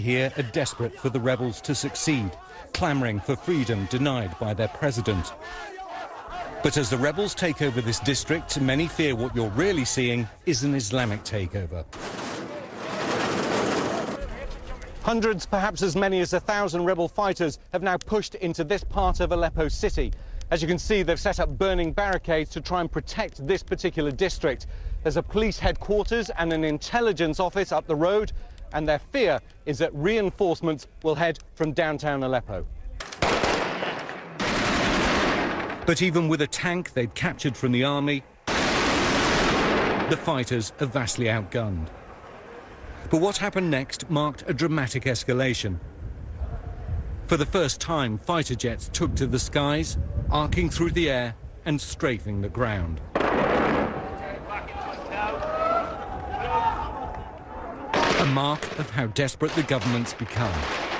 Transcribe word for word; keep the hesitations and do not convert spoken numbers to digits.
Here are desperate for the rebels to succeed, clamouring for freedom denied by their president. But as the rebels take over this district, many fear what you're really seeing is an Islamic takeover. Hundreds, perhaps as many as a thousand rebel fighters have now pushed into this part of Aleppo city. As you can see, they've set up burning barricades to try and protect this particular district. There's a police headquarters and an intelligence office up the road, and their fear is that reinforcements will head from downtown Aleppo. But even with a tank they'd captured from the army, the fighters are vastly outgunned. But what happened next marked a dramatic escalation. For the first time, fighter jets took to the skies, arcing through the air and strafing the ground. A mark of how desperate the government's become.